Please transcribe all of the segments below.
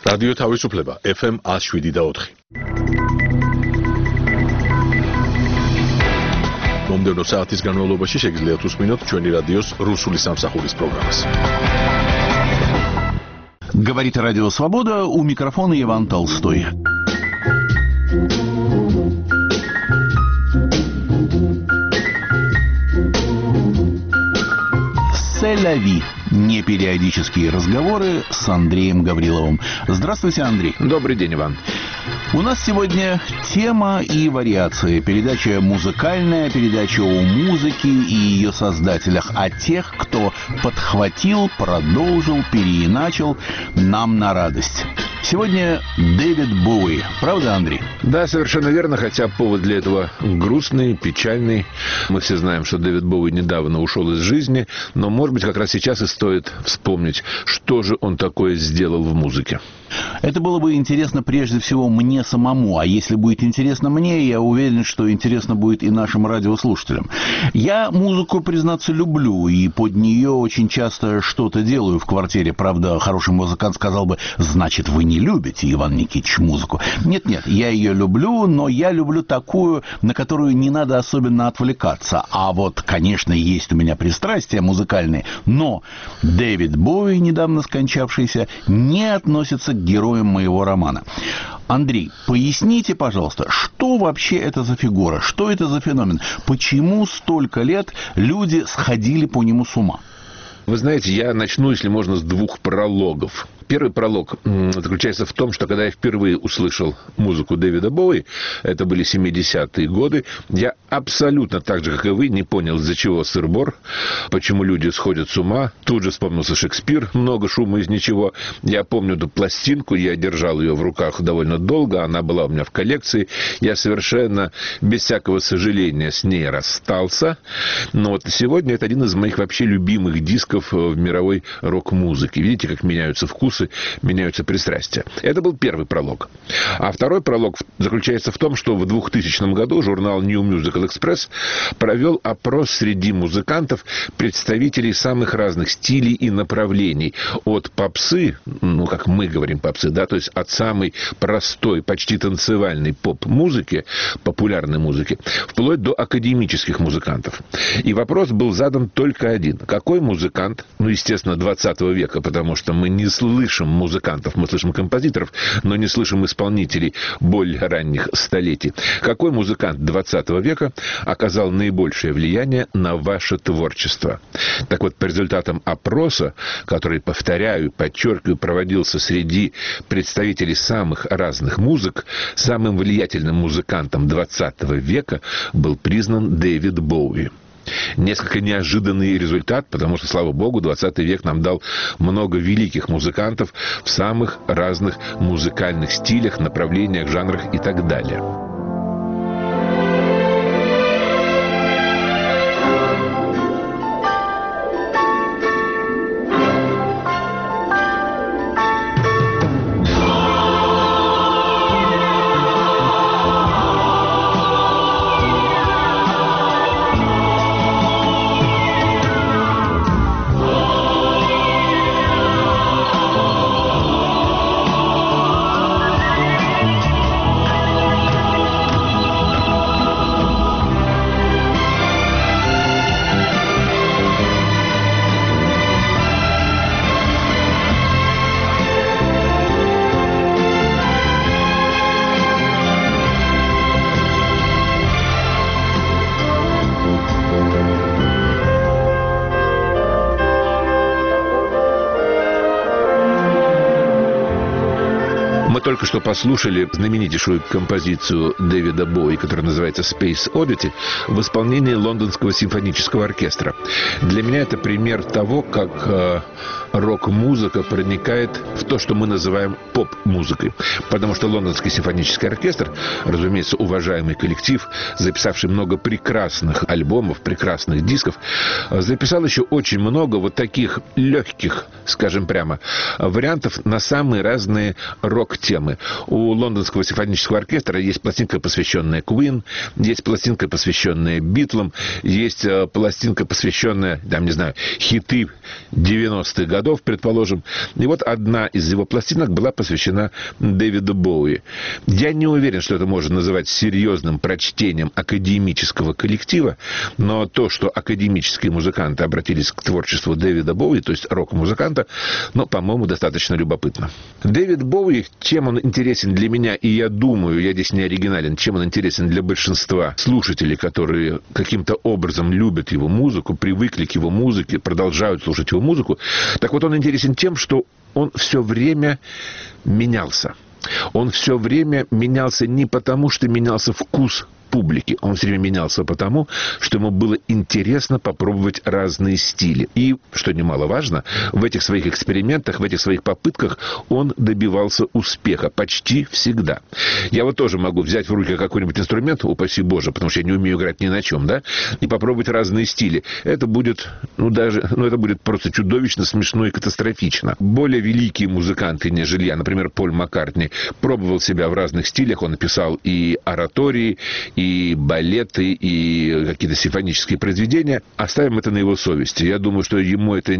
რადიო თავისუფლება FM 107.4. მომდევნო საათის განმავლობაში შეგიძლიათ უსმინოთ ჩვენი რადიოს რუსული სამსახურის პროგრამას. Говорит Радио Свобода, у микрофона Иван Толстой. Селяви. Непериодические разговоры с Андреем Гавриловым. Здравствуйте, Андрей. Добрый день, Иван. У нас сегодня тема и вариации. Передача музыкальная, передача о музыке и ее создателях, о тех, кто подхватил, продолжил, переиначил нам на радость. Сегодня Дэвид Боуи. Правда, Андрей? Да, совершенно верно, хотя повод для этого грустный, печальный. Мы все знаем, что Дэвид Боуи недавно ушел из жизни, но, может быть, как раз сейчас и стоит вспомнить, что же он такое сделал в музыке. Это было бы интересно прежде всего мне самому, а если будет интересно мне, я уверен, что интересно будет и нашим радиослушателям. Я музыку, признаться, люблю, и под нее очень часто что-то делаю в квартире. Правда, хороший музыкант сказал бы: значит, вы не любите, Иван Никитич, музыку. Нет, я ее люблю, но я люблю такую, на которую не надо особенно отвлекаться. А вот, конечно, есть у меня пристрастия музыкальные, но Дэвид Боуи, недавно скончавшийся, не относится к героям моего романа. Андрей, поясните, пожалуйста, что вообще это за фигура, что это за феномен, почему столько лет люди сходили по нему с ума? Вы знаете, я начну, если можно, с двух прологов. Первый пролог заключается в том, что когда я впервые услышал музыку Дэвида Боуи, это были 70-е годы, я абсолютно так же, как и вы, не понял, из-за чего сыр-бор, почему люди сходят с ума. Тут же вспомнился Шекспир, много шума из ничего. Я помню эту пластинку, я держал ее в руках довольно долго, она была у меня в коллекции. Я совершенно без всякого сожаления с ней расстался. Но вот сегодня это один из моих вообще любимых дисков в мировой рок-музыке. Видите, как меняются вкусы, меняются пристрастия. Это был первый пролог. А второй пролог заключается в том, что в 2000 году журнал New Musical Express провел опрос среди музыкантов, представителей самых разных стилей и направлений. От попсы, как мы говорим попсы, да, то есть от самой простой, почти танцевальной поп-музыки, популярной музыки, вплоть до академических музыкантов. И вопрос был задан только один. Какой музыкант, естественно, 20 века, потому что мы не слышим музыкантов, мы слышим композиторов, но не слышим исполнителей более ранних столетий. Какой музыкант 20 века оказал наибольшее влияние на ваше творчество? Так вот, по результатам опроса, который, повторяю, подчеркиваю, проводился среди представителей самых разных музык, самым влиятельным музыкантом 20 века был признан Дэвид Боуи. Несколько неожиданный результат, потому что, слава богу, 20 век нам дал много великих музыкантов в самых разных музыкальных стилях, направлениях, жанрах и так далее. Только что послушали знаменитейшую композицию Дэвида Боуи, которая называется «Space Oddity», в исполнении Лондонского симфонического оркестра. Для меня это пример того, как рок-музыка проникает в то, что мы называем поп-музыкой. Потому что Лондонский симфонический оркестр, разумеется, уважаемый коллектив, записавший много прекрасных альбомов, прекрасных дисков, записал еще очень много вот таких легких, скажем прямо, вариантов на самые разные рок-темы. темы. У Лондонского симфонического оркестра есть пластинка, посвященная Queen, есть пластинка, посвященная Битлам, есть пластинка, посвященная, там, не знаю, хиты 90-х годов, предположим. И вот одна из его пластинок была посвящена Дэвиду Боуи. Я не уверен, что это можно называть серьезным прочтением академического коллектива, но то, что академические музыканты обратились к творчеству Дэвида Боуи, то есть рок-музыканта, ну, по-моему, достаточно любопытно. Дэвид Боуи, чем он интересен для меня, и я думаю, я здесь не оригинален, чем он интересен для большинства слушателей, которые каким-то образом любят его музыку, привыкли к его музыке, продолжают слушать его музыку, так вот он интересен тем, что он все время менялся. Он все время менялся не потому, что менялся вкус публики. Он все время менялся потому, что ему было интересно попробовать разные стили. И, что немаловажно, в этих своих экспериментах, в этих своих попытках он добивался успеха почти всегда. Я вот тоже могу взять в руки какой-нибудь инструмент, упаси Боже, потому что я не умею играть ни на чем, да, и попробовать разные стили. Это будет, это будет просто чудовищно, смешно и катастрофично. Более великие музыканты, нежели я, например, Поль Маккартни, пробовал себя в разных стилях. Он написал и оратории, и балеты, и какие-то симфонические произведения. Оставим это на его совести. Я думаю, что его это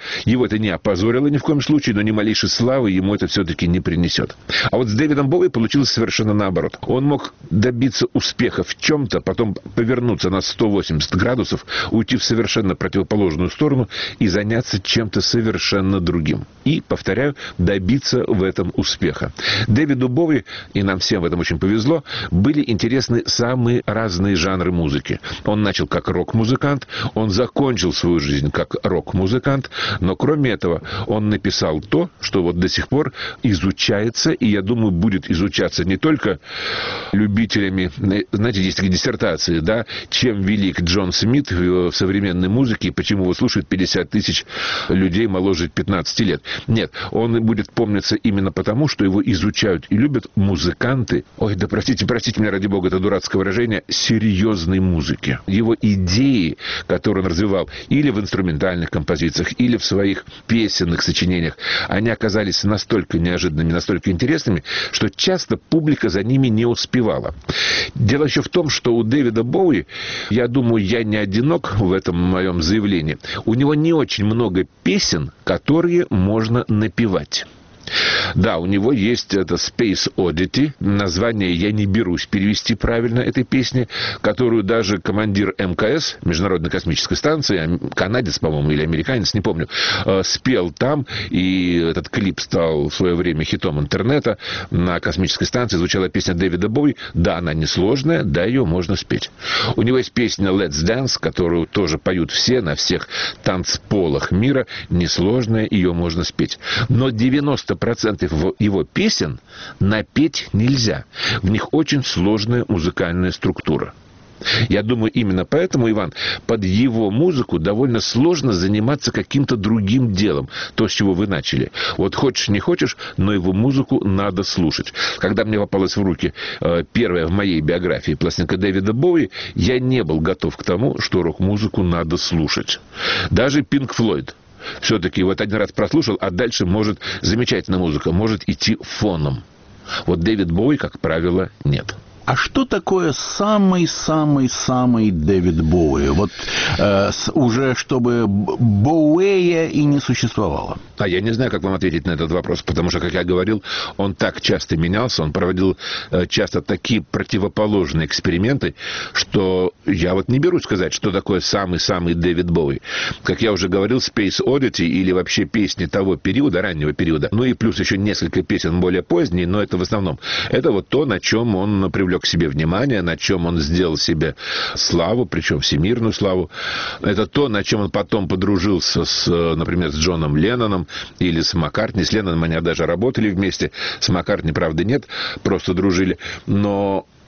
не опозорило ни в коем случае, но ни малейшей славы ему это все-таки не принесет. А вот с Дэвидом Боуи получилось совершенно наоборот. Он мог добиться успеха в чем-то, потом повернуться на 180 градусов, уйти в совершенно противоположную сторону и заняться чем-то совершенно другим. И, повторяю, добиться в этом успеха. Дэвиду Боуи, и нам всем в этом очень повезло, были интересны самые разные жанры музыки. Он начал как рок-музыкант, он закончил свою жизнь как рок-музыкант, но кроме этого он написал то, что вот до сих пор изучается, и, я думаю, будет изучаться не только любителями, знаете, есть такие диссертации, да, чем велик Джон Смит в современной музыке и почему его слушают 50 тысяч людей моложе 15 лет. Нет, он будет помниться именно потому, что его изучают и любят музыканты, ой, да простите меня, ради бога, это дурацкое выражение, серьезной музыки. Его идеи, которые он развивал или в инструментальных композициях, или в своих песенных сочинениях, они оказались настолько неожиданными, настолько интересными, что часто публика за ними не успевала. Дело еще в том, что у Дэвида Боуи, я думаю, я не одинок в этом моем заявлении, у него не очень много песен, которые можно напевать. Да, у него есть это Space Oddity, название я не берусь перевести правильно этой песни, которую даже командир МКС, Международной космической станции, канадец, по-моему, или американец, не помню, спел там, и этот клип стал в свое время хитом интернета. На космической станции звучала песня Дэвида Боуи. Да, она несложная, да, ее можно спеть. У него есть песня Let's Dance, которую тоже поют все на всех танцполах мира. Несложная, ее можно спеть. Но 90% его песен напеть нельзя. В них очень сложная музыкальная структура. Я думаю, именно поэтому, Иван, под его музыку довольно сложно заниматься каким-то другим делом. То, с чего вы начали. Вот хочешь, не хочешь, но его музыку надо слушать. Когда мне попалась в руки первая в моей биографии пластинка Дэвида Боуи, я не был готов к тому, что рок-музыку надо слушать. Даже Pink Floyd. Все-таки вот один раз прослушал, а дальше может замечательная музыка, может идти фоном. Вот Дэвид Боуи, как правило, нет. А что такое самый-самый-самый Дэвид Боуи? Вот уже чтобы Боуэя и не существовало. А я не знаю, как вам ответить на этот вопрос, потому что, как я говорил, он так часто менялся, он проводил часто такие противоположные эксперименты, что я вот не берусь сказать, что такое самый-самый Дэвид Боуи. Как я уже говорил, Space Oddity или вообще песни того периода, раннего периода, ну и плюс еще несколько песен более поздние, но это в основном. Это вот то, на чем он привлек к себе внимание, на чем он сделал себе славу, причем всемирную славу. Это то, на чем он потом подружился, например, с Джоном Ленноном или с Маккартни. С Ленноном они даже работали вместе. С Маккартни, правда, нет, просто дружили. Но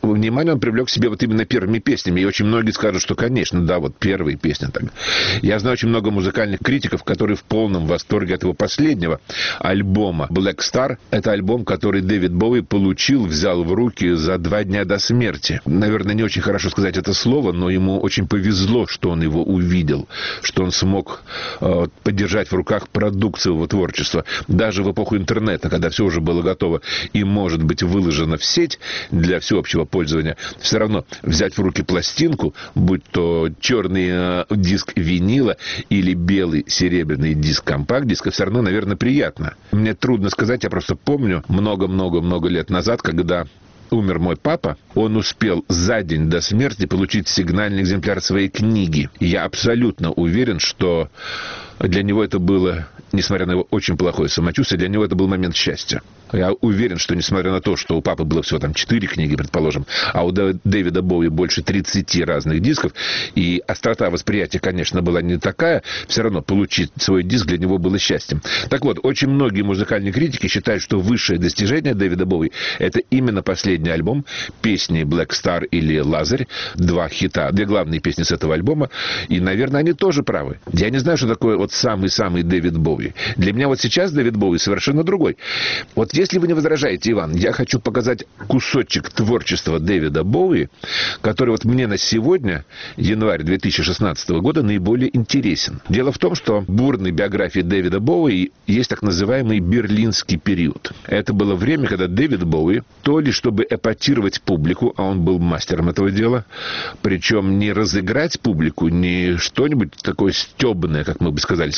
внимание он привлек к себе вот именно первыми песнями. И очень многие скажут, что, конечно, да, вот первые песни. Так. Я знаю очень много музыкальных критиков, которые в полном восторге от его последнего альбома Black Star. Это альбом, который Дэвид Боуи взял в руки за 2 дня до смерти. Наверное, не очень хорошо сказать это слово, но ему очень повезло, что он его увидел, что он смог подержать в руках продукцию его творчества. Даже в эпоху интернета, когда все уже было готово и может быть выложено в сеть для всеобщего пользования, все равно взять в руки пластинку, будь то черный диск винила или белый серебряный диск компакт-диска, все равно, наверное, приятно. Мне трудно сказать, я просто помню много-много-много лет назад, когда умер мой папа, он успел за день до смерти получить сигнальный экземпляр своей книги. И я абсолютно уверен, что для него это было, несмотря на его очень плохое самочувствие, для него это был момент счастья. Я уверен, что несмотря на то, что у папы было всего 4 книги, предположим, а у Дэвида Боуи больше 30 разных дисков, и острота восприятия, конечно, была не такая, все равно получить свой диск для него было счастьем. Так вот, очень многие музыкальные критики считают, что высшее достижение Дэвида Боуи — это именно последний альбом, песни Black Star или Лазарь, 2 хита, 2 главные песни с этого альбома, и, наверное, они тоже правы. Я не знаю, что такое вот самый-самый Дэвид Боуи. Для меня вот сейчас Дэвид Боуи совершенно другой. Вот если вы не возражаете, Иван, я хочу показать кусочек творчества Дэвида Боуи, который вот мне на сегодня, январь 2016 года, наиболее интересен. Дело в том, что в бурной биографии Дэвида Боуи есть так называемый берлинский период. Это было время, когда Дэвид Боуи, то ли чтобы эпатировать публику, а он был мастером этого дела, причем не разыграть публику, не что-нибудь такое стебное, как мы бы сказать,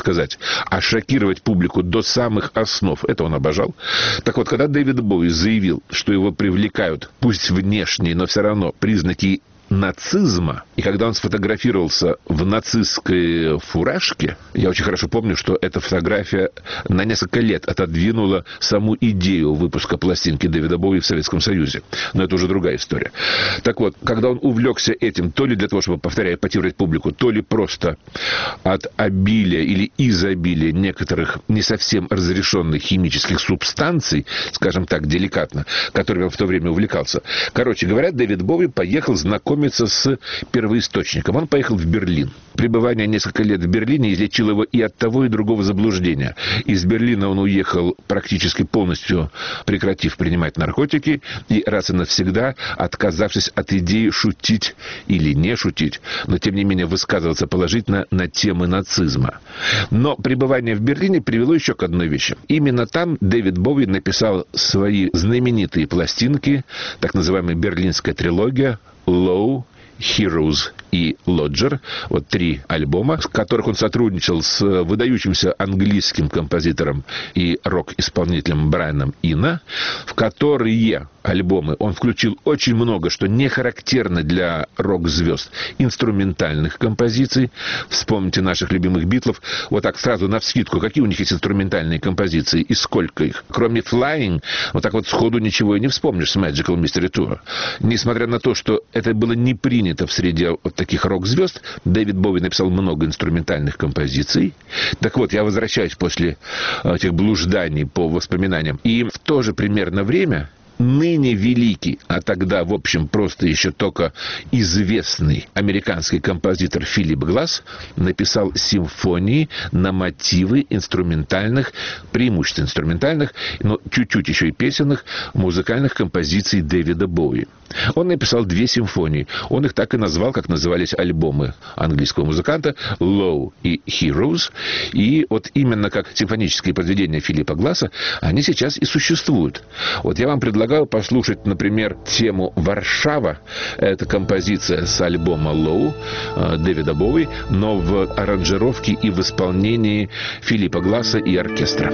а шокировать публику до самых основ. Это он обожал. Так вот, когда Дэвид Боуи заявил, что его привлекают, пусть внешние, но все равно признаки нацизма, и когда он сфотографировался в нацистской фуражке, я очень хорошо помню, что эта фотография на несколько лет отодвинула саму идею выпуска пластинки Дэвида Боуи в Советском Союзе. Но это уже другая история. Так вот, когда он увлекся этим, то ли для того, чтобы, повторяю, эпатировать публику, то ли просто от обилия или изобилия некоторых не совсем разрешенных химических субстанций, скажем так, деликатно, которыми он в то время увлекался. Короче говоря, Дэвид Боуи поехал знакомиться с первоисточником. Он поехал в Берлин. Пребывание несколько лет в Берлине излечило его и от того, и другого заблуждения. Из Берлина он уехал практически полностью прекратив принимать наркотики и раз и навсегда отказавшись от идеи шутить или не шутить, но тем не менее высказываться положительно на темы нацизма. Но пребывание в Берлине привело еще к одной вещи. Именно там Дэвид Боуи написал свои знаменитые пластинки, так называемая берлинская трилогия «Low», «Heroes» и «Lodger». Вот 3 альбома, с которых он сотрудничал с выдающимся английским композитором и рок-исполнителем Брайаном Ино, в которые альбомы он включил очень много, что не характерно для рок-звезд, инструментальных композиций. Вспомните наших любимых Битлов. Вот так сразу навскидку, какие у них есть инструментальные композиции и сколько их. Кроме «Flying», вот так вот сходу ничего и не вспомнишь с Magical Mystery Tour. Несмотря на то, что это было не принято в среде вот таких рок-звезд, Дэвид Боуи написал много инструментальных композиций. Так вот, я возвращаюсь после этих блужданий по воспоминаниям. И в то же примерно время ныне великий, а тогда, в общем, просто еще только известный американский композитор Филипп Гласс написал симфонии на мотивы инструментальных, преимущественно инструментальных, но чуть-чуть еще и песенных музыкальных композиций Дэвида Боуи. Он написал 2 симфонии. Он их так и назвал, как назывались альбомы английского музыканта, «Low» и «Heroes». И вот именно как симфонические произведения Филиппа Гласса, они сейчас и существуют. Вот я вам предлагаю послушать, например, тему «Варшава». Это композиция с альбома «Low» Дэвида Боуи, но в аранжировке и в исполнении Филиппа Гласса и оркестра.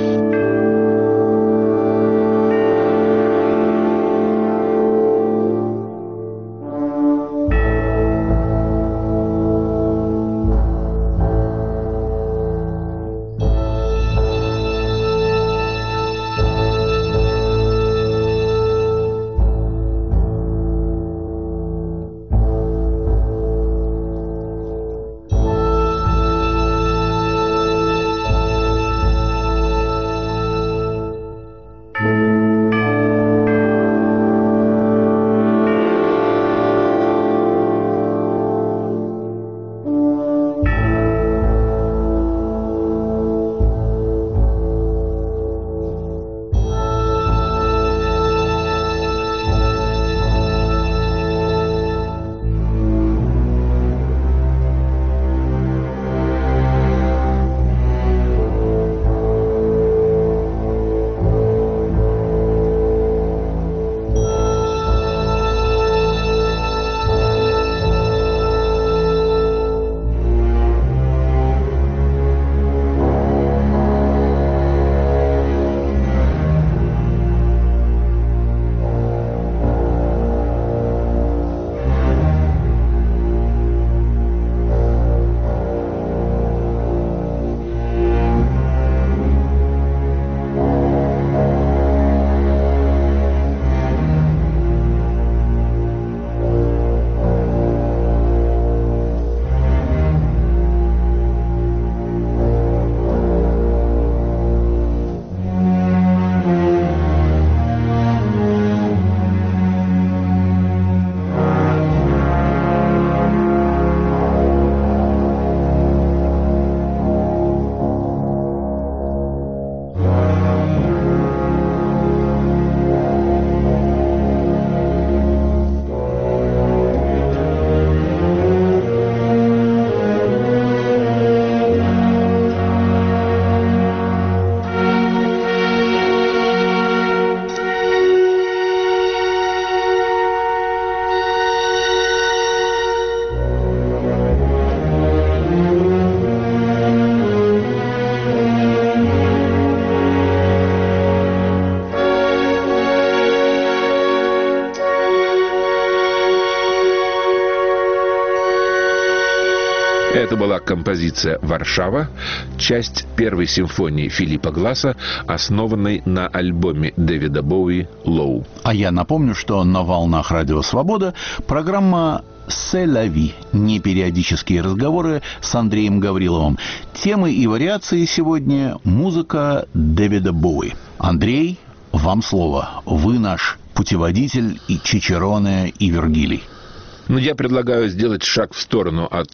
была композиция «Варшава», часть первой симфонии Филиппа Гласса, основанной на альбоме Дэвида Боуи «Low». А я напомню, что на волнах Радио Свобода программа «C'est la vie», непериодические разговоры с Андреем Гавриловым. Темы и вариации сегодня – музыка Дэвида Боуи. Андрей, вам слово. Вы наш путеводитель и Чичероне, и Вергилий. Ну, я предлагаю сделать шаг в сторону от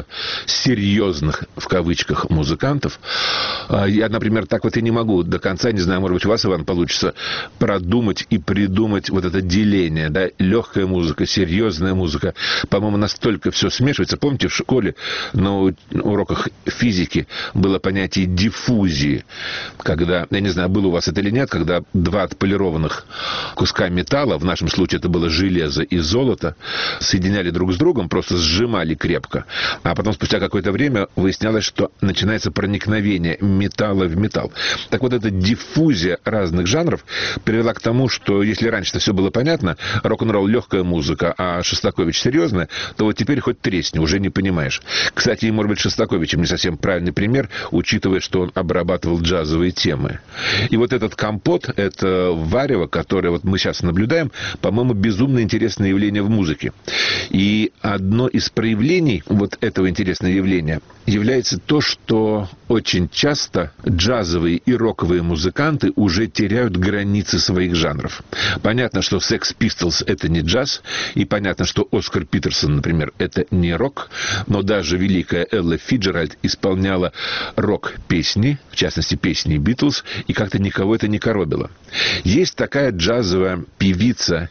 серьезных, в кавычках, музыкантов. Я, например, так вот и не могу до конца, не знаю, может быть, у вас, Иван, получится продумать и придумать вот это деление, да, легкая музыка, серьезная музыка. По-моему, настолько все смешивается. Помните, в школе на уроках физики было понятие диффузии, когда, я не знаю, было у вас это или нет, когда два отполированных куска металла, в нашем случае это было железо и золото, соединяли друг с другом, просто сжимали крепко. А потом, спустя какое-то время, выяснялось, что начинается проникновение металла в металл. Так вот, эта диффузия разных жанров привела к тому, что если раньше-то все было понятно, рок-н-ролл легкая музыка, а Шостакович серьезная, то вот теперь хоть тресни, уже не понимаешь. Кстати, может быть, Шостаковичем не совсем правильный пример, учитывая, что он обрабатывал джазовые темы. И вот этот компот, это варево, которое вот мы сейчас наблюдаем, по-моему, безумно интересное явление в музыке. И одно из проявлений вот этого интересного явления является то, что очень часто джазовые и роковые музыканты уже теряют границы своих жанров. Понятно, что Sex Pistols — это не джаз, и понятно, что Оскар Питерсон, например, это не рок, но даже великая Элла Фиджеральд исполняла рок-песни, в частности, песни Битлз, и как-то никого это не коробило. Есть такая джазовая певица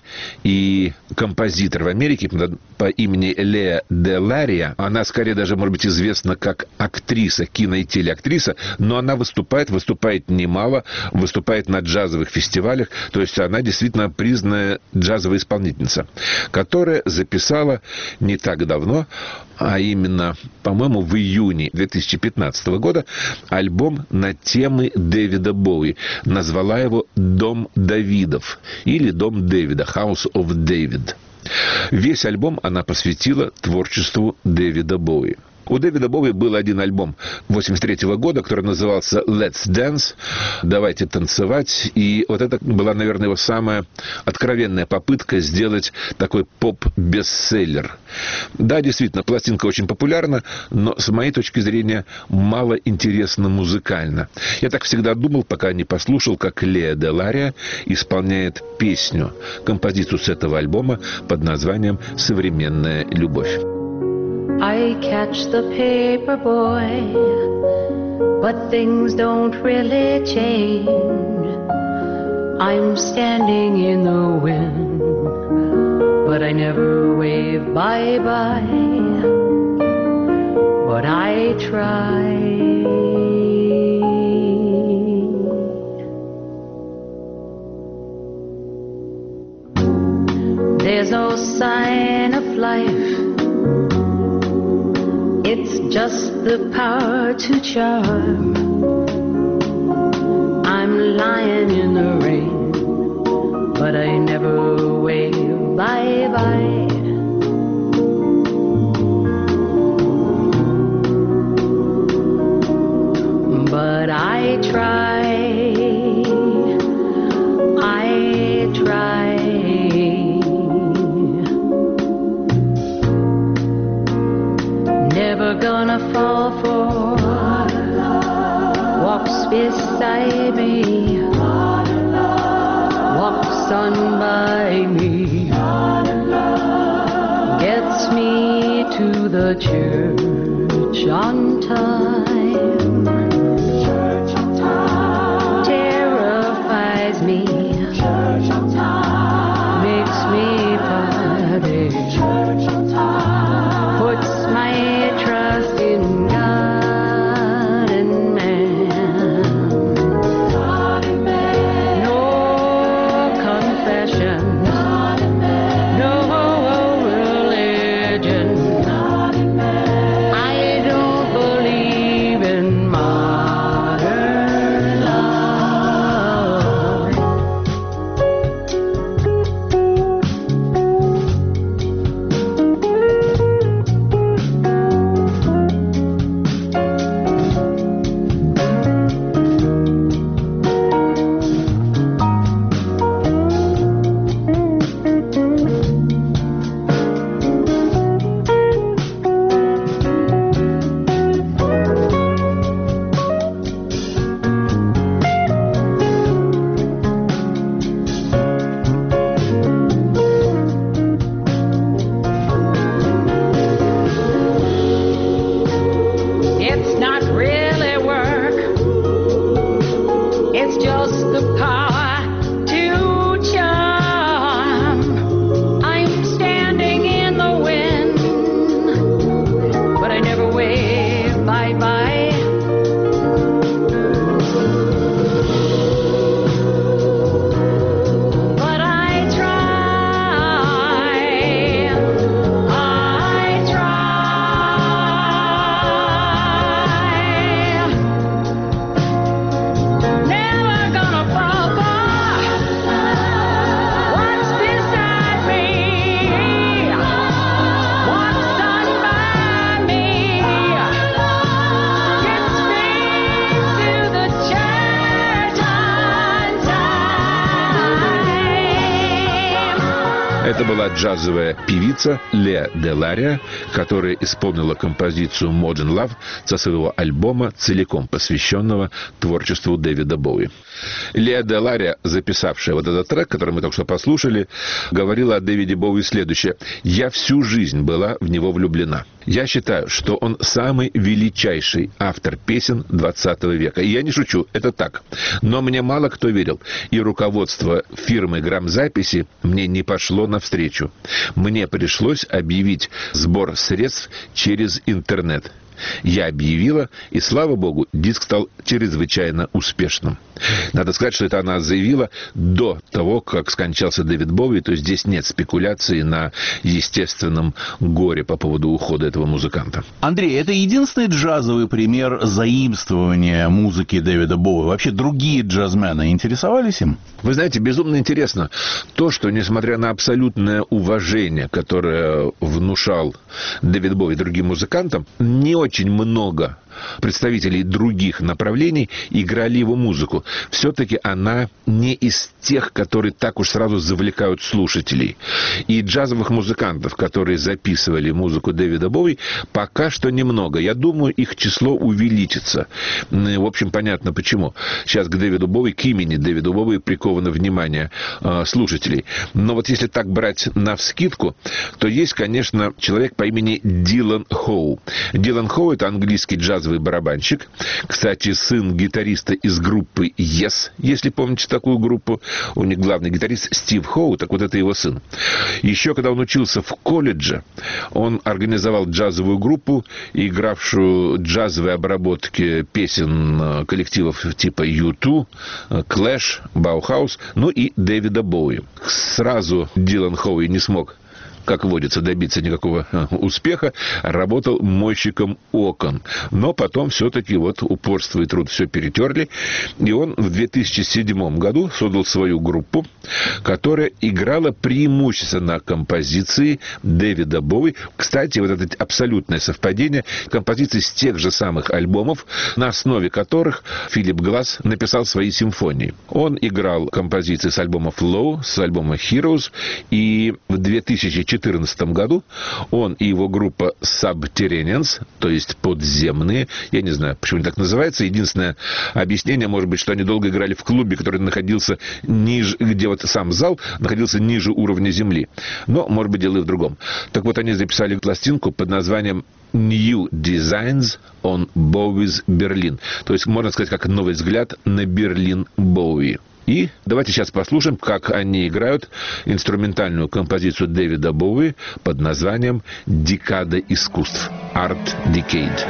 и композитор в Америке по имени Леа де Лария. Она скорее даже, может быть, известна как актриса, кино- и телеактриса, но она выступает немало, выступает на джазовых фестивалях, то есть она действительно признанная джазовая исполнительница, которая записала не так давно, а именно, по-моему, в июне 2015 года альбом на темы Дэвида Боуи. Назвала его «Дом Давидов» или «Дом Дэвида», «House of David». Весь альбом она посвятила творчеству Дэвида Боуи. У Дэвида Боуи был один альбом 1983 года, который назывался «Let's Dance», «Давайте танцевать». И вот это была, наверное, его самая откровенная попытка сделать такой поп-бестселлер. Да, действительно, пластинка очень популярна, но, с моей точки зрения, мало интересна музыкально. Я так всегда думал, пока не послушал, как Леа де Лария исполняет песню, композицию с этого альбома под названием «Современная любовь». I catch the paper boy, but things don't really change. I'm standing in the wind, but I never wave bye-bye. But I try. There's no sign of life. It's just the power to charm. I'm lying in the rain, but I never wave bye-bye. But I try. Never gonna fall for walks beside me, walks on by me, gets me to the church on time, terrifies me, makes me party, puts my trust in God and man. No confession, no religion. I don't believe It's not really work. It's just the power to charm. I'm standing in the wind, but I never wave bye-bye. But I try. Never gonna falter. What's beside me? What's done by me? Gets me to the church on time. Это была джазовая певица Леа Делария, которая исполнила композицию «Modern Love» со своего альбома, целиком посвященного творчеству Дэвида Боуи. Леа Делария, записавшая вот этот трек, который мы только что послушали, говорила о Дэвиде Боуи следующее: «Я всю жизнь была в него влюблена. Я считаю, что он самый величайший автор песен 20 века. И я не шучу, это так. Но мне мало кто верил. И руководство фирмы грамзаписи мне не пошло навстречу. Мне пришлось объявить сбор средств через интернет. Я объявила, и, слава богу, диск стал чрезвычайно успешным». Надо сказать, что это она заявила до того, как скончался Дэвид Боуи, то есть здесь нет спекуляции на естественном горе по поводу ухода этого музыканта. Андрей, это единственный джазовый пример заимствования музыки Дэвида Боуи. Вообще другие джазмены интересовались им? Вы знаете, безумно интересно то, что, несмотря на абсолютное уважение, которое внушал Дэвид Боуи другим музыкантам, не очень много представителей других направлений играли его музыку. Все-таки она не из тех, которые так уж сразу завлекают слушателей. И джазовых музыкантов, которые записывали музыку Дэвида Боуи, пока что немного. Я думаю, их число увеличится. В общем, понятно почему. Сейчас к Дэвиду Боуи, к имени Дэвиду Боуи приковано внимание слушателей. Но вот если так брать навскидку, то есть, конечно, человек по имени Дилан Хоу. Дилан Хоу — это английский джазовый барабанщик. Кстати, сын гитариста из группы Yes, если помните такую группу. У них главный гитарист Стив Хоу, так вот это его сын. Еще когда он учился в колледже, он организовал джазовую группу, игравшую джазовые обработки песен коллективов типа U2, Clash, Bauhaus, ну и Дэвида Боуи. Сразу Дилан Хоу не смог, как водится, добиться никакого успеха, работал мойщиком окон. Но потом все-таки вот упорство и труд все перетерли, и он в 2007 году создал свою группу, которая играла преимущественно композиции Дэвида Боуи. Кстати, вот это абсолютное совпадение композиций с тех же самых альбомов, на основе которых Филипп Гласс написал свои симфонии. Он играл композиции с альбомов Low, с альбома Heroes, и в 2014 году он и его группа Subterraneans, то есть подземные, я не знаю, почему они так называются, единственное объяснение может быть, что они долго играли в клубе, который находился ниже, где вот сам зал находился ниже уровня земли. Но, может быть, дело и в другом. Так вот, они записали пластинку под названием New Designs on Bowie's Berlin. То есть, можно сказать, как новый взгляд на Берлин Боуи. И давайте сейчас послушаем, как они играют инструментальную композицию Дэвида Боуи под названием «Декада искусств» – «Art Decade».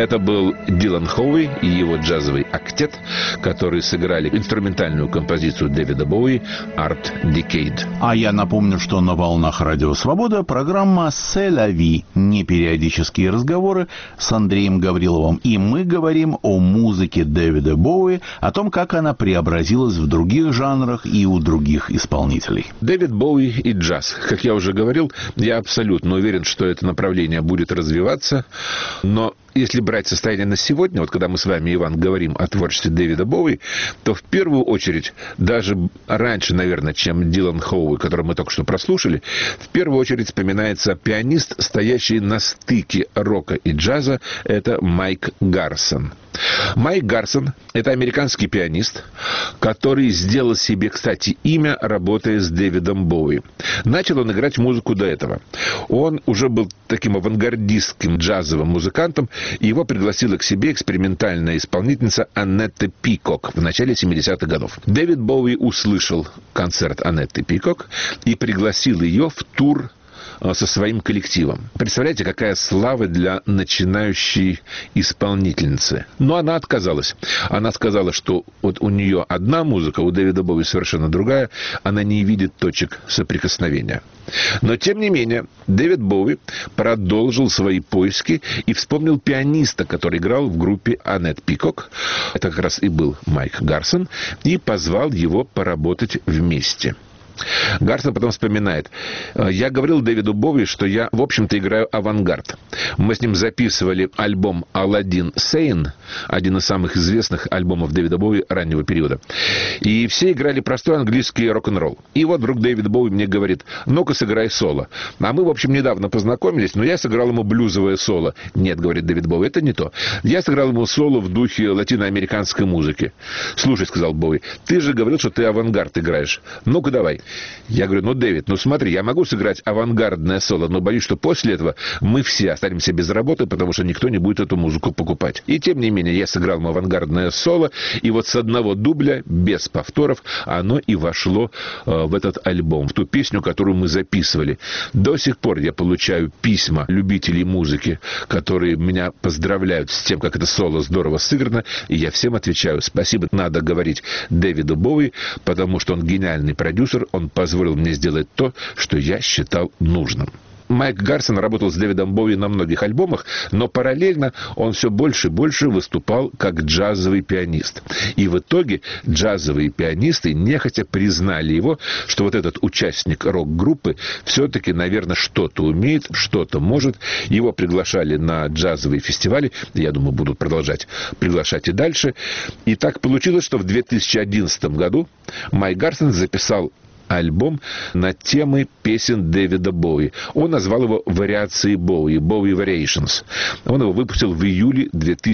Это был Дилан Хоуи и его джазовый октет, которые сыграли инструментальную композицию Дэвида Боуи «Art Decade». А я напомню, что на волнах Радио Свобода программа «Се ля ви», непериодические разговоры с Андреем Гавриловым. И мы говорим о музыке Дэвида Боуи, о том, как она преобразилась в других жанрах и у других исполнителей. Дэвид Боуи и джаз. Как я уже говорил, я абсолютно уверен, что это направление будет развиваться, но если брать состояние на сегодня, вот когда мы с вами, Иван, говорим о творчестве Дэвида Боуи, то в первую очередь, даже раньше, наверное, чем Дилан Хоуи, который мы только что прослушали, в первую очередь вспоминается пианист, стоящий на стыке рока и джаза, это Майк Гарсон. Майк Гарсон – это американский пианист, который сделал себе, кстати, имя, работая с Дэвидом Боуи. Начал он играть музыку до этого. Он уже был таким авангардистским джазовым музыкантом, и его пригласила к себе экспериментальная исполнительница Анетта Пикок в начале 70-х годов. Дэвид Боуи услышал концерт Анетты Пикок и пригласил ее в тур со своим коллективом. Представляете, какая слава для начинающей исполнительницы. Но она отказалась. Она сказала, что вот у нее одна музыка, у Дэвида Боуи совершенно другая, она не видит точек соприкосновения. Но, тем не менее, Дэвид Боуи продолжил свои поиски и вспомнил пианиста, который играл в группе Анетт Пикок. Это как раз и был Майк Гарсон, и позвал его поработать вместе. Гарсон потом вспоминает: «Я говорил Дэвиду Боуи, что я, в общем-то, играю авангард. Мы с ним записывали альбом «Аладдин Сейн», один из самых известных альбомов Дэвида Боуи раннего периода. И все играли простой английский рок-н-ролл. И вот вдруг Дэвид Боуи мне говорит: ну-ка, сыграй соло. А мы, в общем, недавно познакомились, но я сыграл ему блюзовое соло. Нет, говорит Дэвид Боуи, это не то. Я сыграл ему соло в духе латиноамериканской музыки. Слушай, сказал Боуи, ты же говорил, что ты авангард играешь. Ну-ка, давай. Я говорю: ну, Дэвид, ну смотри, я могу сыграть авангардное соло, но боюсь, что после этого мы все останемся без работы, потому что никто не будет эту музыку покупать. И тем не менее, я сыграл ему авангардное соло, и вот с одного дубля, без повторов, оно и вошло в этот альбом, в ту песню, которую мы записывали. До сих пор я получаю письма любителей музыки, которые меня поздравляют с тем, как это соло здорово сыграно, и я всем отвечаю: спасибо, надо говорить Дэвиду Боуи, потому что он гениальный продюсер, он позволил мне сделать то, что я считал нужным. Майк Гарсон работал с Дэвидом Боуи на многих альбомах, но параллельно он все больше и больше выступал как джазовый пианист. И в итоге джазовые пианисты нехотя признали его, что вот этот участник рок-группы все-таки, наверное, что-то умеет, что-то может. Его приглашали на джазовые фестивали, я думаю, будут продолжать приглашать и дальше. И так получилось, что в 2011 году Майк Гарсон записал альбом на темы песен Дэвида Боуи. Он назвал его «Вариации Боуи», «Bowie Variations». Он его выпустил в июле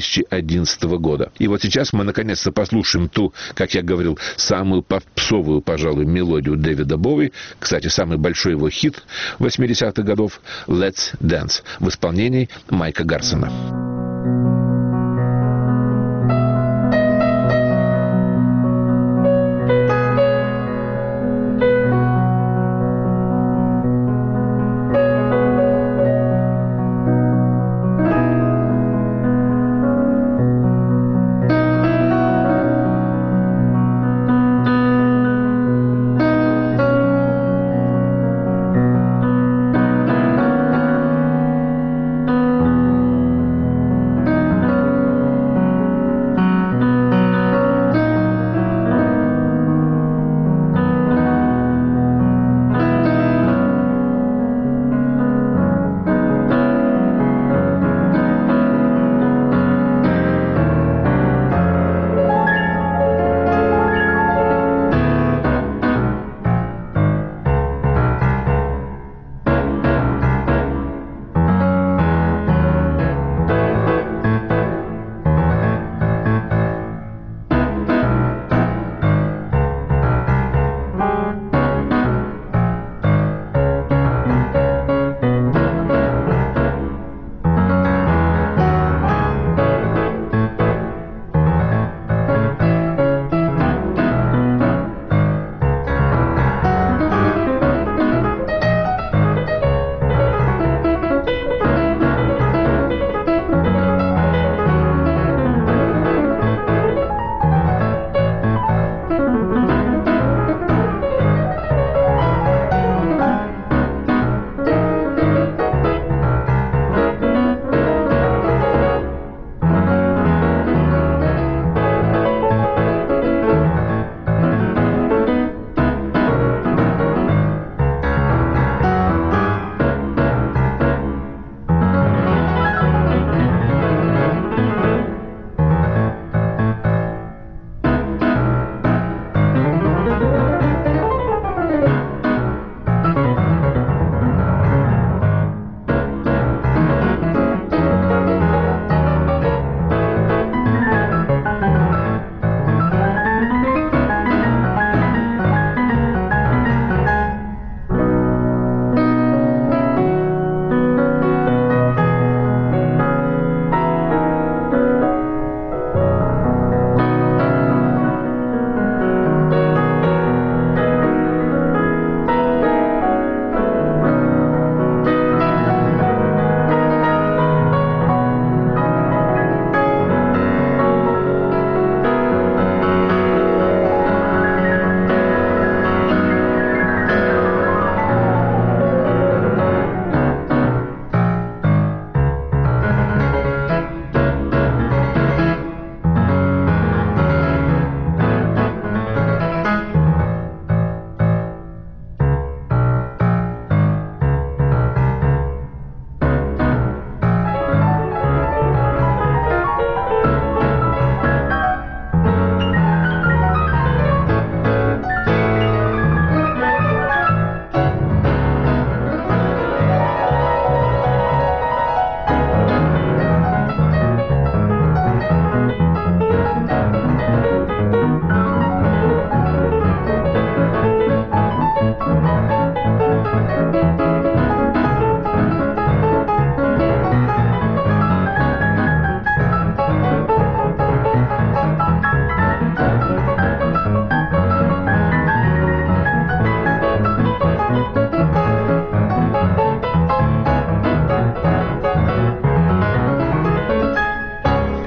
2011 года. И вот сейчас мы наконец-то послушаем ту, как я говорил, самую попсовую, пожалуй, мелодию Дэвида Боуи. Кстати, самый большой его хит 80-х годов «Let's Dance» в исполнении Майка Гарсона.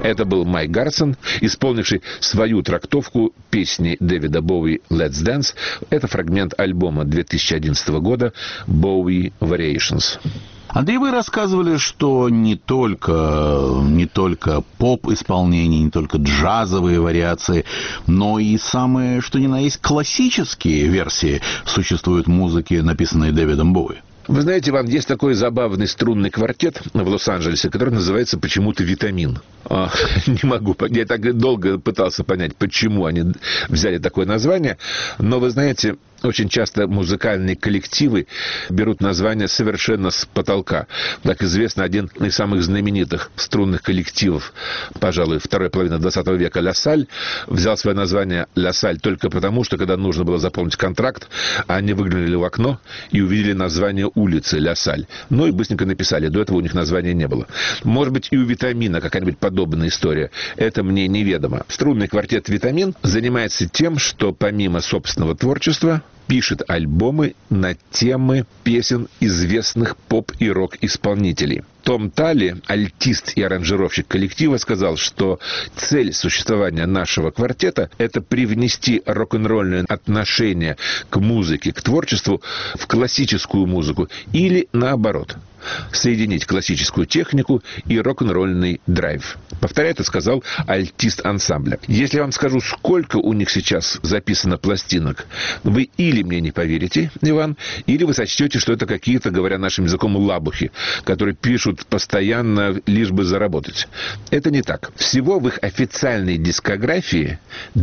Это был Майк Гарсон, исполнивший свою трактовку песни Дэвида Боуи «Let's Dance». Это фрагмент альбома 2011 года «Bowie Variations». Андрей, вы рассказывали, что не только поп-исполнение, не только джазовые вариации, но и самые, что ни на есть, классические версии существуют музыки, написанной Дэвидом Боуи. Вы знаете, Иван, есть такой забавный струнный квартет в Лос-Анджелесе, который называется почему-то «Витамин». Не могу, я так долго пытался понять, почему они взяли такое название, но вы знаете, очень часто музыкальные коллективы берут название совершенно с потолка. Так известно, один из самых знаменитых струнных коллективов, пожалуй, второй половины 20 века, «Ля Саль», взял свое название «Ля Саль» только потому, что когда нужно было заполнить контракт, они выглянули в окно и увидели название улицы «Ля Саль». Ну и быстренько написали, до этого у них названия не было. Может быть, и у «Витамина» какая-нибудь подобная история. Это мне неведомо. Струнный квартет «Витамин» занимается тем, что помимо собственного творчества пишет альбомы на темы песен известных поп- и рок-исполнителей. Том Талли, альтист и аранжировщик коллектива, сказал, что цель существования нашего квартета – это привнести рок-н-ролльное отношение к музыке, к творчеству в классическую музыку или наоборот – соединить классическую технику и рок-н-ролльный драйв. Повторяю, это сказал альтист ансамбля. Если я вам скажу, сколько у них сейчас записано пластинок, вы или мне не поверите, Иван, или вы сочтете, что это какие-то, говоря нашим языком, лабухи, которые пишут постоянно, лишь бы заработать. Это не так. Всего в их официальной дискографии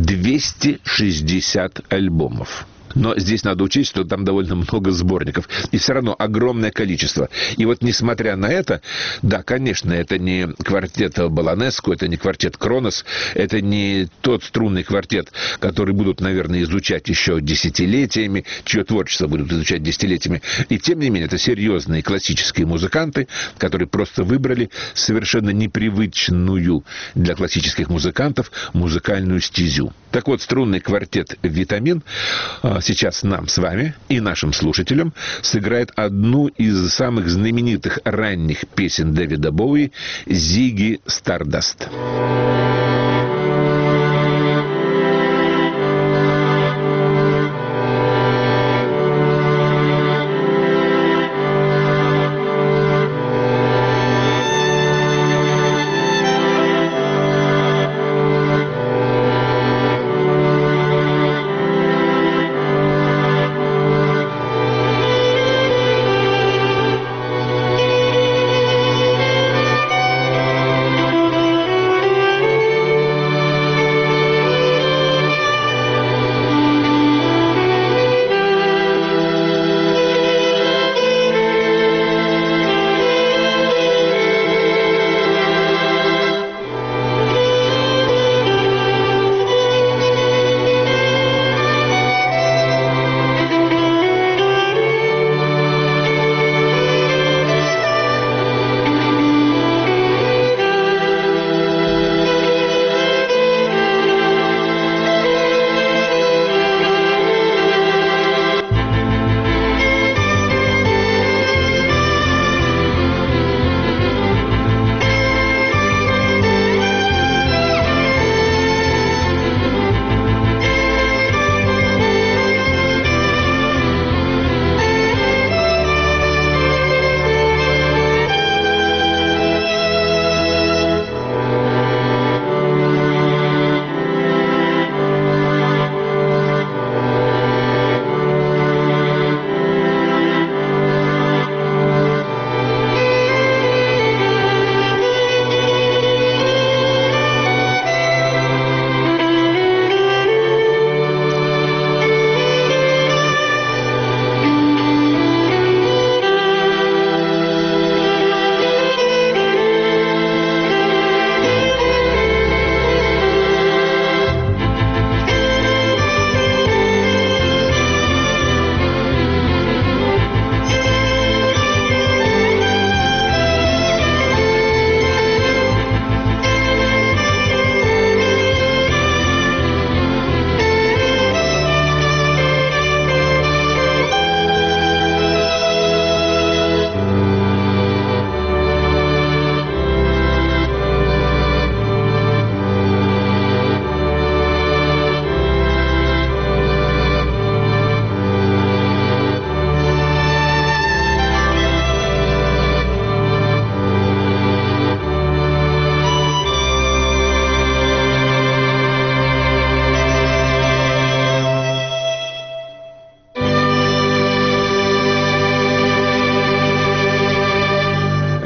260 альбомов. Но здесь надо учесть, что там довольно много сборников. И все равно огромное количество. И вот несмотря на это, да, конечно, это не квартет Баланеску, это не квартет Кронос, это не тот струнный квартет, который будут, наверное, изучать еще десятилетиями, чье творчество будут изучать десятилетиями. И тем не менее, это серьезные классические музыканты, которые просто выбрали совершенно непривычную для классических музыкантов музыкальную стезю. Так вот, струнный квартет «Витамин» сейчас нам с вами и нашим слушателям сыграет одну из самых знаменитых ранних песен Дэвида Боуи «Зигги Стардаст».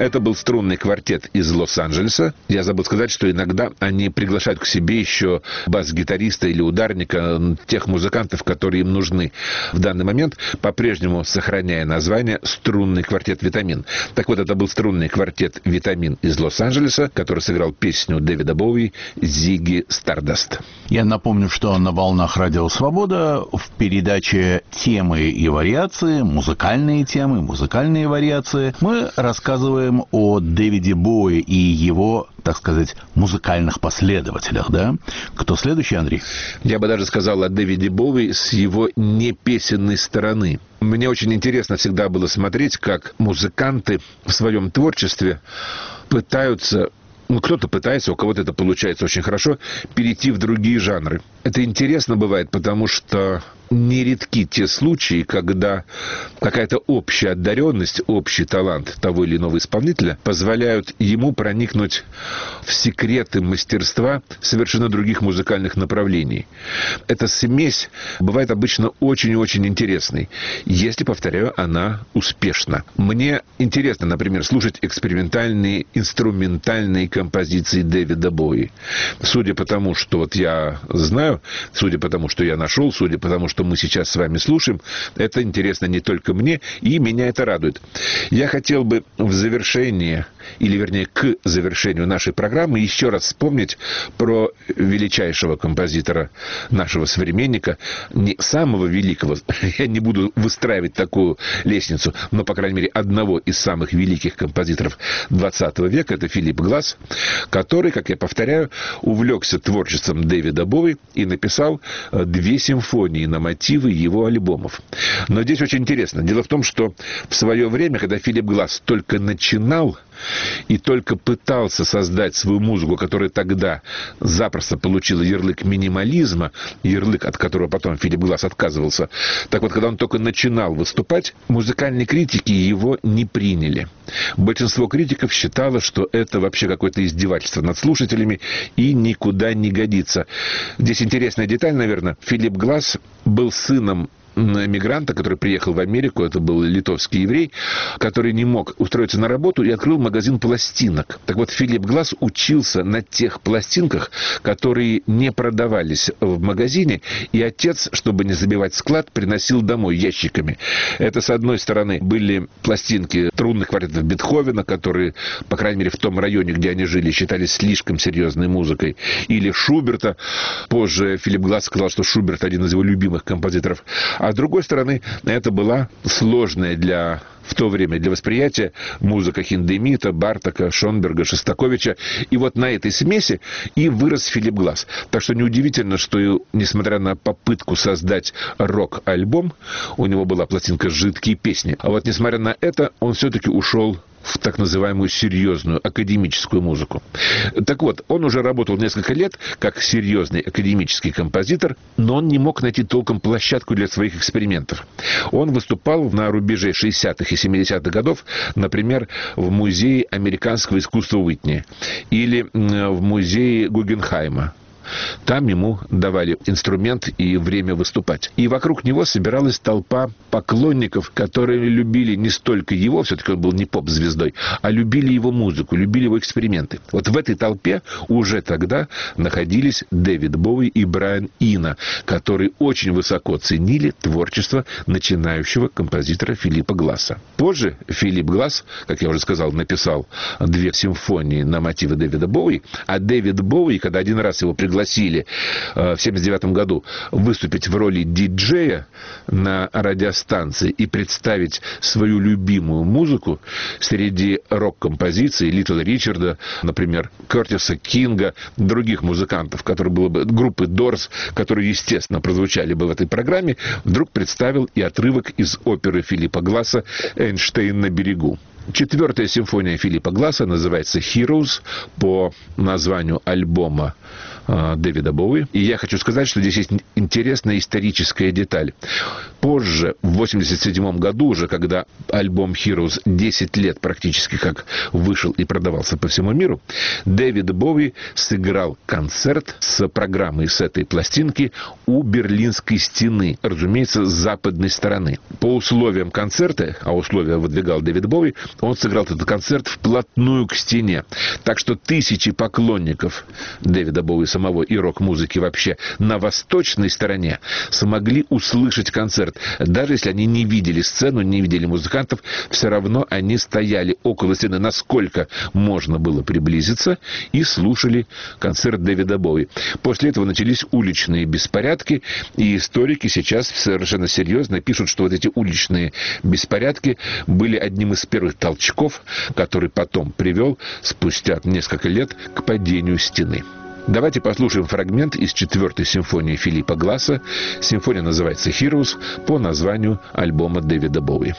Это был струнный квартет из Лос-Анджелеса. Я забыл сказать, что иногда они приглашают к себе еще бас-гитариста или ударника, тех музыкантов, которые им нужны в данный момент, по-прежнему сохраняя название «Струнный квартет «Витамин». Так вот, это был струнный квартет «Витамин» из Лос-Анджелеса, который сыграл песню Дэвида Боуи «Зигги Стардаст». Я напомню, что на волнах Радио Свобода в передаче «Темы и вариации», музыкальные темы, музыкальные вариации, мы рассказываем о Дэвиде Боуи и его, так сказать, музыкальных последователях, да? Кто следующий, Андрей? Я бы даже сказал о Дэвиде Боуи с его непесенной стороны. Мне очень интересно всегда было смотреть, как музыканты в своем творчестве пытаются... кто-то пытается, у кого-то это получается очень хорошо, перейти в другие жанры. Это интересно бывает, потому что нередки те случаи, когда какая-то общая одаренность, общий талант того или иного исполнителя позволяют ему проникнуть в секреты мастерства совершенно других музыкальных направлений. Эта смесь бывает обычно очень и очень интересной, если, повторяю, она успешна. Мне интересно, например, слушать экспериментальные, инструментальные композиции Дэвида Боуи. Судя по тому, что вот я знаю, судя по тому, что я нашел, судя по тому, что мы сейчас с вами слушаем, это интересно не только мне, и меня это радует. Я хотел бы в завершении, или вернее к завершению нашей программы еще раз вспомнить про величайшего композитора нашего современника, не самого великого, я не буду выстраивать такую лестницу, но, по крайней мере, одного из самых великих композиторов 20 века, это Филипп Гласс, который, как я повторяю, увлекся творчеством Дэвида Боуи и написал 2 симфонии на мотивы его альбомов. Но здесь очень интересно. Дело в том, что в свое время, когда Филипп Гласс только начинал и только пытался создать свою музыку, которая тогда запросто получила ярлык минимализма, ярлык, от которого потом Филипп Гласс отказывался. Так вот, когда он только начинал выступать, музыкальные критики его не приняли. Большинство критиков считало, что это вообще какое-то издевательство над слушателями и никуда не годится. Здесь интересная деталь, наверное. Филипп Гласс был сыном эмигранта, который приехал в Америку, это был литовский еврей, который не мог устроиться на работу и открыл магазин пластинок. Так вот, Филипп Гласс учился на тех пластинках, которые не продавались в магазине, и отец, чтобы не забивать склад, приносил домой ящиками. Это, с одной стороны, были пластинки струнных квартетов Бетховена, которые, по крайней мере, в том районе, где они жили, считались слишком серьезной музыкой, или Шуберта. Позже Филипп Гласс сказал, что Шуберт один из его любимых композиторов. А с другой стороны, это была сложная в то время для восприятия музыка Хиндемита, Бартака, Шонберга, Шостаковича. И вот на этой смеси и вырос Филипп Гласс. Так что неудивительно, что, несмотря на попытку создать рок-альбом, у него была пластинка «Жидкие песни». А вот несмотря на это, он все-таки ушел в так называемую серьезную академическую музыку. Так вот, он уже работал несколько лет как серьезный академический композитор, но он не мог найти толком площадку для своих экспериментов. Он выступал на рубеже 60-х и 70-х годов, например, в Музее американского искусства Уитни или в Музее Гугенхайма. Там ему давали инструмент и время выступать. И вокруг него собиралась толпа поклонников, которые любили не столько его, все-таки он был не поп-звездой, а любили его музыку, любили его эксперименты. Вот в этой толпе уже тогда находились Дэвид Боуи и Брайан Ино, которые очень высоко ценили творчество начинающего композитора Филиппа Гласса. Позже Филипп Гласс, как я уже сказал, написал 2 симфонии на мотивы Дэвида Боуи, а Дэвид Боуи, когда один раз его пригласили в 1979 году выступить в роли диджея на радиостанции и представить свою любимую музыку среди рок-композиций Литл Ричарда, например, Кертиса Кинга, других музыкантов, которые было бы группы Doors, которые, естественно, прозвучали бы в этой программе, вдруг представил и отрывок из оперы Филиппа Гласса «Эйнштейн на берегу». 4-я симфония Филиппа Гласса называется «Heroes» по названию альбома Дэвида Боуи. И я хочу сказать, что здесь есть интересная историческая деталь. Позже, в 1987 году, уже когда альбом Heroes 10 лет практически как вышел и продавался по всему миру, Дэвид Боуи сыграл концерт с программой с этой пластинки у Берлинской стены, разумеется, с западной стороны. По условиям концерта, а условия выдвигал Дэвид Боуи, он сыграл этот концерт вплотную к стене. Так что тысячи поклонников Дэвида Боуи самого и рок-музыки вообще на восточной стороне смогли услышать концерт. Даже если они не видели сцену, не видели музыкантов, все равно они стояли около стены, насколько можно было приблизиться, и слушали концерт Дэвида Боуи. После этого начались уличные беспорядки, и историки сейчас совершенно серьезно пишут, что вот эти уличные беспорядки были одним из первых толчков, который потом привел, спустя несколько лет, к падению стены. Давайте послушаем фрагмент из 4-й симфонии Филиппа Гласса. Симфония называется «Heroes» по названию альбома Дэвида Боуи.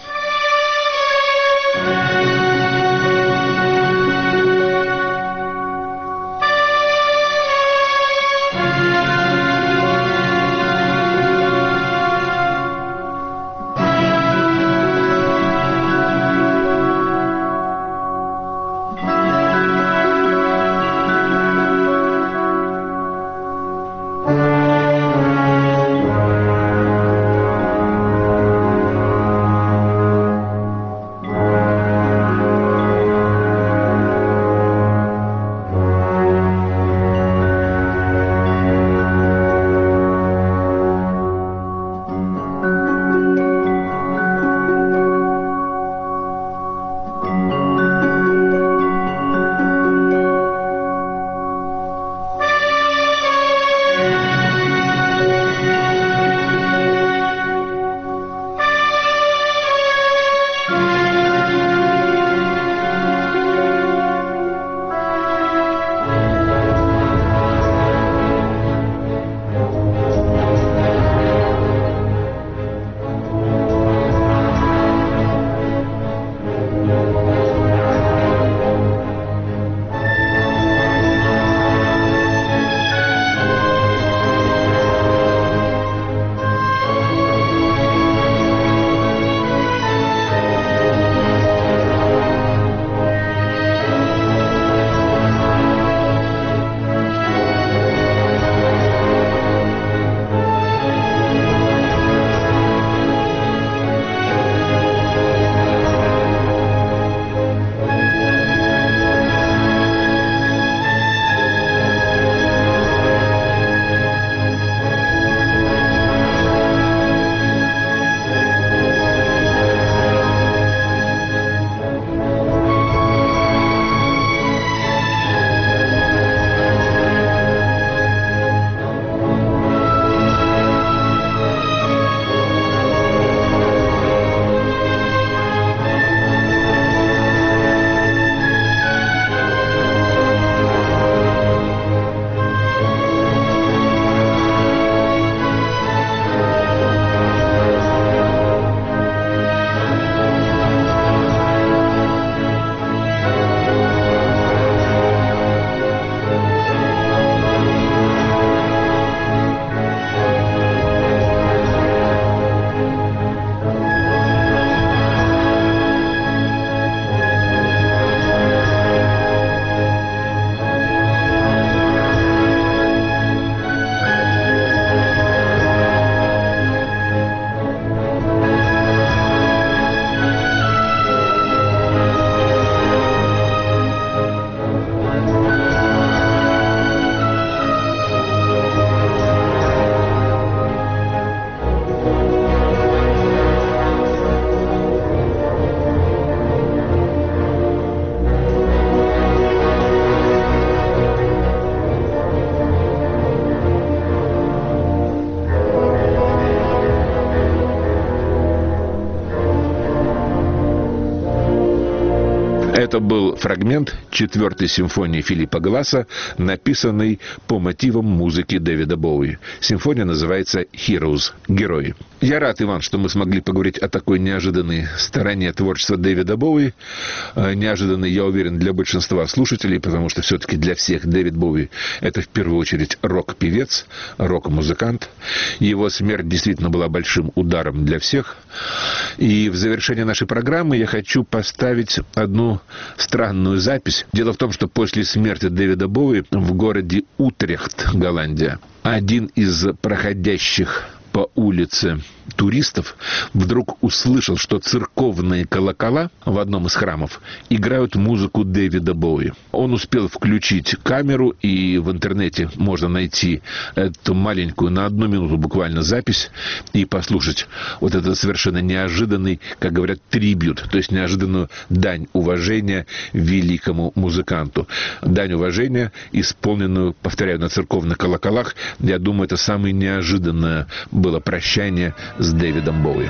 Это был фрагмент 4-й симфонии Филиппа Гласса, написанный по мотивам музыки Дэвида Боуи. Симфония называется «Heroes» — «Герои». Я рад, Иван, что мы смогли поговорить о такой неожиданной стороне творчества Дэвида Боуи. Неожиданной, я уверен, для большинства слушателей, потому что все-таки для всех Дэвид Боуи — это в первую очередь рок-певец, рок-музыкант. Его смерть действительно была большим ударом для всех. И в завершение нашей программы я хочу поставить одну странную запись. Дело в том, что после смерти Дэвида Боуи в городе Утрехт, Голландия, один из проходящих по улице туристов вдруг услышал, что церковные колокола в одном из храмов играют музыку Дэвида Боуи. Он успел включить камеру, и в интернете можно найти эту маленькую, на 1 минуту буквально, запись и послушать вот этот совершенно неожиданный, как говорят, трибют, то есть неожиданную дань уважения великому музыканту. Дань уважения, исполненную, повторяю, на церковных колоколах. Я думаю, это самое неожиданное было прощание с Дэвидом Боуи.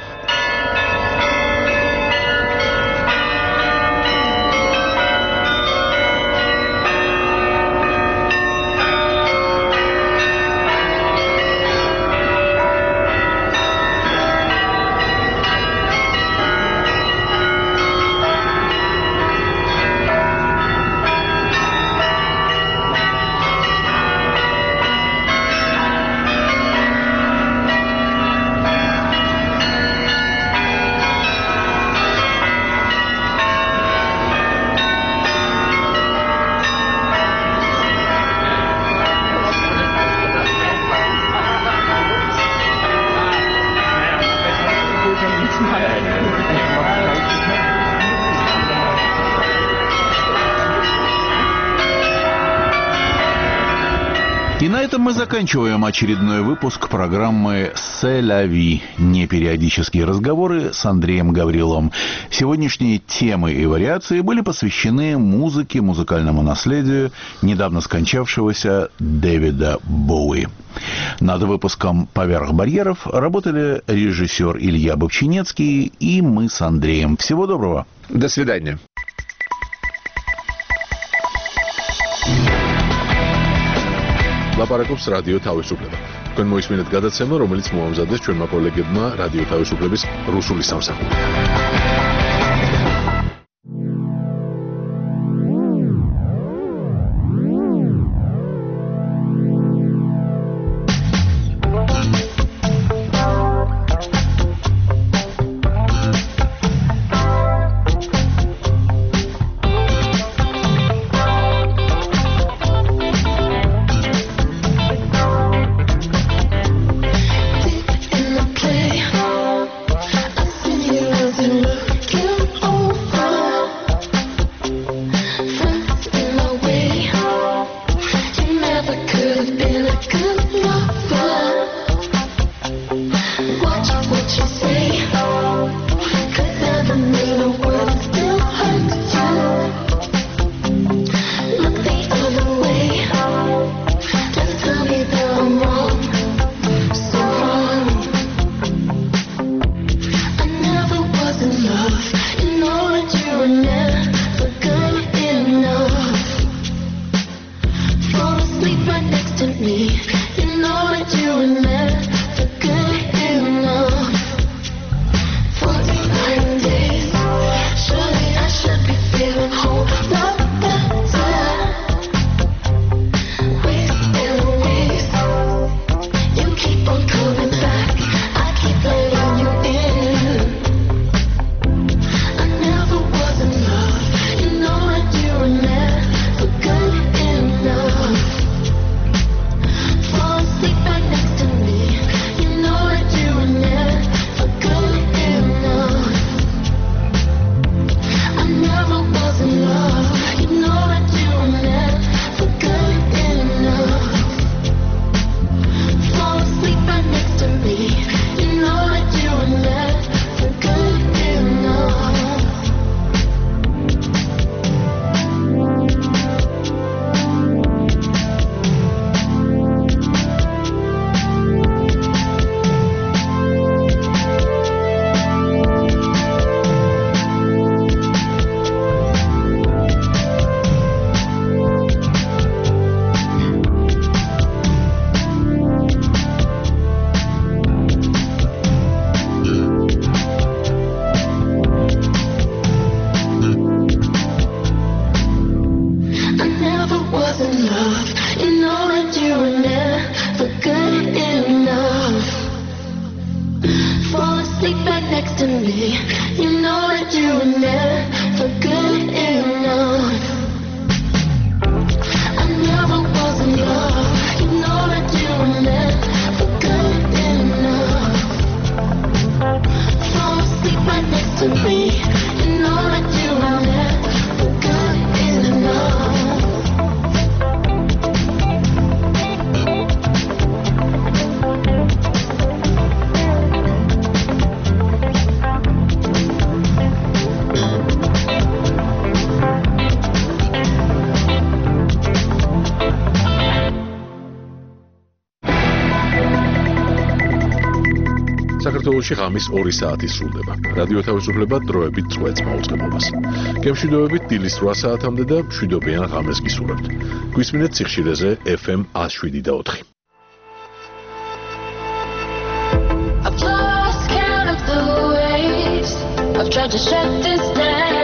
И на этом мы заканчиваем очередной выпуск программы «C'est la vie» – непериодические разговоры с Андреем Гавриловым. Сегодняшние темы и вариации были посвящены музыке, музыкальному наследию недавно скончавшегося Дэвида Боуи. Над выпуском «Поверх барьеров» работали режиссер Илья Бовчинецкий и мы с Андреем. Всего доброго. До свидания. ლაპარაკობს რადიო თავისუფლება. თქვენ მოისმინეთ გადაცემა, რომელიც მოამზადეს ჩვენმა კოლეგებმა რადიო თავისუფლების რუსული სამსახურიდან. In the play, I see you as you look. You know that you were never good enough. I never was in love. You know that you were never good enough. Fall asleep right next to me. You know that you were never good enough. საქართველოში ღამის 2 საათი სრულდება. რადიო თავისუფლება დროებით წვეთს მაუწყებლობას. გემშვიდობებით დილის 8 საათამდე და მშვიდობიან ღამეს გისურვებთ. გვისმინეთ სიხშირეზე FM 107.4. I've lost count of the ways I've tried to shut this down.